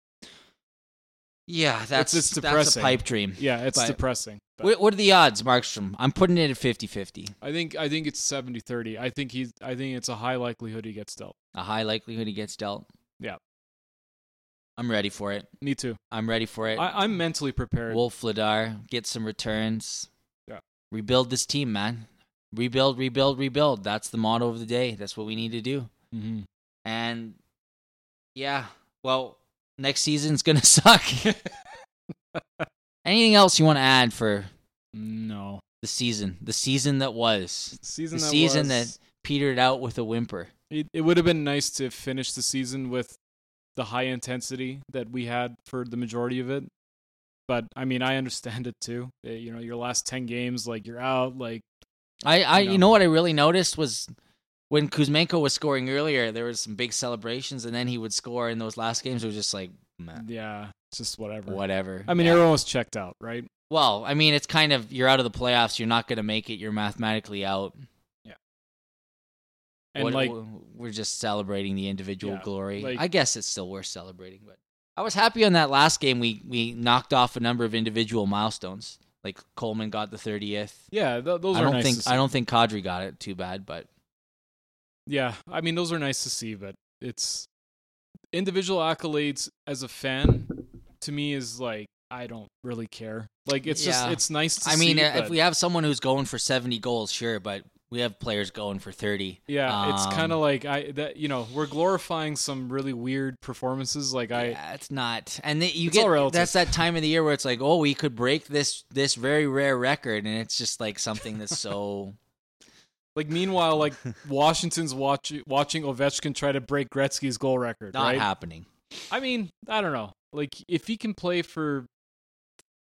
Yeah, that's it's that's a depressing. pipe dream. Yeah, it's But- depressing. But What, what are the odds, Markstrom? I'm putting it at fifty-fifty. I think. I think it's seventy thirty. I think he's. I think it's a high likelihood he gets dealt. A high likelihood he gets dealt. Yeah. I'm ready for it. Me too. I'm ready for it. I, I'm mentally prepared. Wolf Vladar, get some returns. Yeah. Rebuild this team, man. Rebuild, rebuild, rebuild. That's the motto of the day. That's what we need to do. Mm-hmm. And yeah, well, next season's gonna suck. Anything else you want to add for No. the season? The season that was. Season The that season was, that petered out with a whimper. It, it would have been nice to finish the season with the high intensity that we had for the majority of it. But I mean, I understand it too. Uh, You know, your last ten games, like you're out, like I, I You know. you know what I really noticed was when Kuzmenko was scoring earlier, there was some big celebrations, and then he would score in those last games. It was just like, meh, yeah, it's just whatever. whatever. I mean, Yeah. everyone was checked out, right? Well, I mean, it's kind of, you're out of the playoffs. You're not going to make it. You're mathematically out. And What- like, we're just celebrating the individual Yeah, glory. like- I guess it's still worth celebrating, but I was happy on that last game. We we knocked off a number of individual milestones. Like Coleman got the thirtieth. yeah, th- those I are don't nice think to see. I don't think Kadri got it too bad, but Yeah, I mean, those are nice to see, but it's individual accolades as a fan to me is like I don't really care. Like it's just Yeah. it's nice to I mean, see. uh, if but- we have someone who's going for seventy goals, sure, but we have players going for thirty. Yeah, it's Um, kind of like I that you know we're glorifying some really weird performances. Like I, yeah, it's not, and they, you It's get all relative. that's that time of the year where it's like, oh, we could break this this very rare record, and it's just like something that's so. like meanwhile, like Washington's watch, watching Ovechkin try to break Gretzky's goal record. Not right? happening. I mean, I don't know. Like if he can play for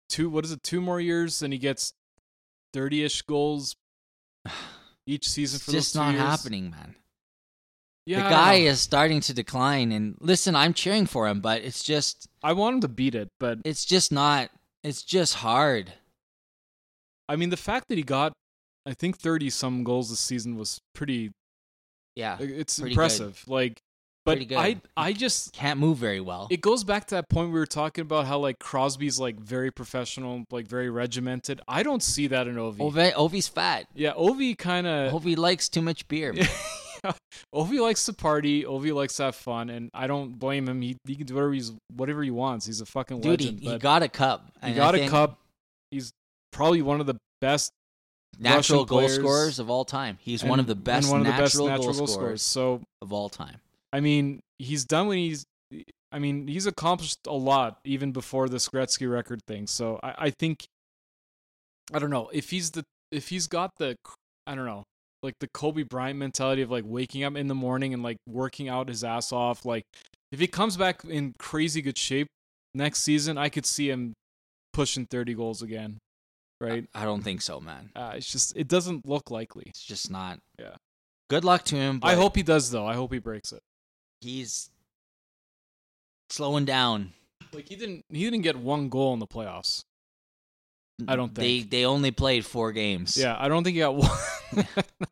two. What is it? Two more years, and he gets thirty-ish goals each season It's for those just two not years. happening, man. Yeah, The I don't guy know. is starting to decline, and listen, I'm cheering for him, but it's just, I want him to beat it, but it's just not. It's just hard. I mean, the fact that he got, I think, thirty some goals this season was pretty. Yeah, It's Pretty impressive. Like, but Pretty good. I, I just. can't move very well. It goes back to that point we were talking about how like Crosby's like very professional, like very regimented. I don't see that in Ovi. Ovi, Ovi's fat. Yeah, Ovi kind of. Ovi likes too much beer. man. Ovi likes to party. Ovi likes to have fun, and I don't blame him. He he can do whatever he's whatever he wants. He's a fucking Dude, he, legend. he but got a cup. he and got I a think cup. He's probably one of the best Natural Russian goal players, scorers of all time. He's and- one of the and best, one of the natural, best natural goal goal scorers So of all time. I mean, he's done when he's. I mean, he's accomplished a lot even before this Gretzky record thing. So I, I think. I don't know if he's the if he's got the I don't know like the Kobe Bryant mentality of like waking up in the morning and like working out his ass off. Like if he comes back in crazy good shape next season, I could see him pushing thirty goals again. Right? I don't think so, man. Uh, it's just it doesn't look likely. It's just not. Yeah. Good luck to him. I but hope he does though. I hope he breaks it. he's slowing down. Like he didn't he didn't get one goal in the playoffs. I don't They think. they only played four games. Yeah, I don't think he got one.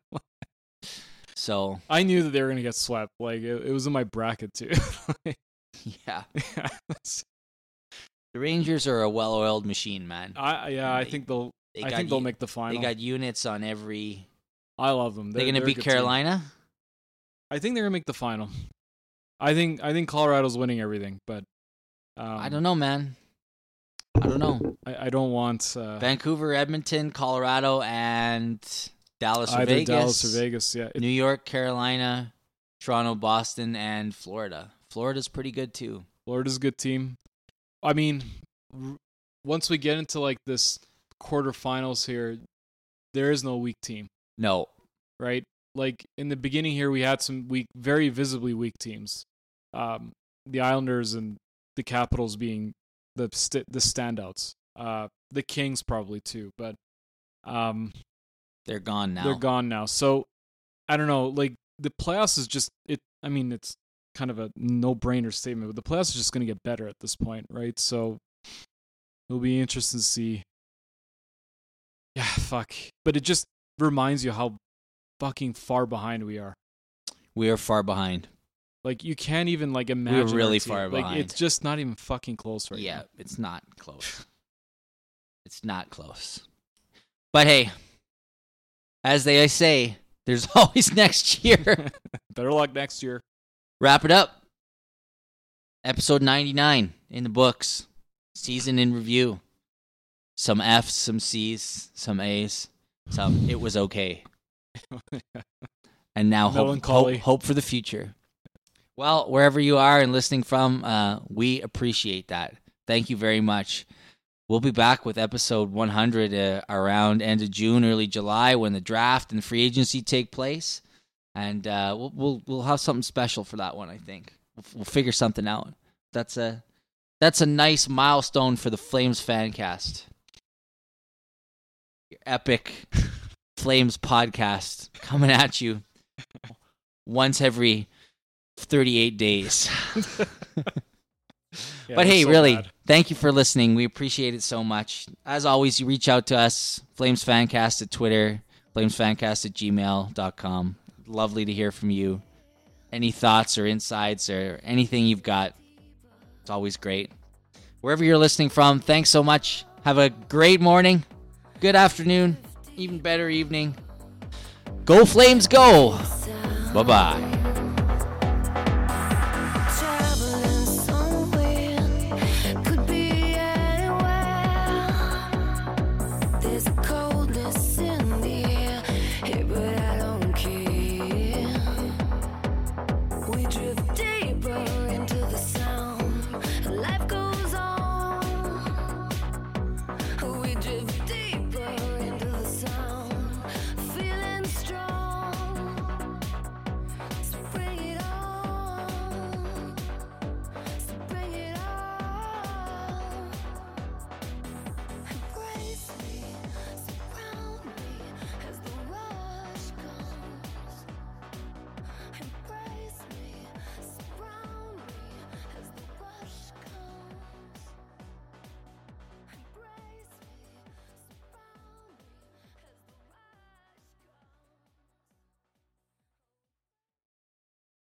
So I knew that they were gonna get swept. Like it, it was in my bracket too. yeah, yeah, that's- the Rangers are a well-oiled machine, man. I yeah, I They- think they'll. They I got think they'll u- make the final. They got units on every. I love them. They're, They're, gonna they're a beat good team. Carolina. I think they're gonna make the final. I think I think Colorado's winning everything, but um, I don't know, man. I don't know. I, I don't want uh, Vancouver, Edmonton, Colorado, and Dallas or either Vegas. Dallas or Vegas. Yeah, it, New York, Carolina, Toronto, Boston, and Florida. Florida's pretty good too. Florida's a good team. I mean, r- once we get into like this quarterfinals here, there is no weak team, No, right? Like in the beginning here, we had some weak, very visibly weak teams. Um, the Islanders and the Capitals being the st- the standouts. Uh, the Kings probably too, but um, they're gone now. they're gone now. So I don't know. Like the playoffs is just it. I mean, it's kind of a no-brainer statement, but the playoffs is just going to get better at this point, right? So it'll be interesting to see. Yeah, fuck. But it just reminds you how fucking far behind we are. We are far behind. Like you can't even like imagine. our really team. far like, behind. It's just not even fucking close right yeah, now. it's not close. It's not close. But hey, as they say, there's always next year. Better luck next year. Wrap it up. Episode ninety-nine in the books. Season in review. Some F's, some C's, some A's. Some it was okay. And now hope, Melancholy. hope, hope for the future. Well, wherever you are and listening from, uh, we appreciate that. Thank you very much. We'll be back with episode one hundred uh, around end of June, early July, when the draft and free agency take place, and uh, we'll we'll we'll have something special for that one. I think we'll, we'll figure something out. That's a that's a nice milestone for the Flames Fancast. Your epic Flames podcast coming at you once every thirty-eight days. Yeah, But that's hey, so really, bad. thank you for listening. We appreciate it so much. As always, you reach out to us, Flames Fancast at Twitter, flames fancast at gmail dot com. Lovely to hear from you. Any thoughts or insights or anything you've got, it's always great. Wherever you're listening from, thanks so much. Have a great morning, good afternoon, even better evening. Go Flames, go! Bye-bye.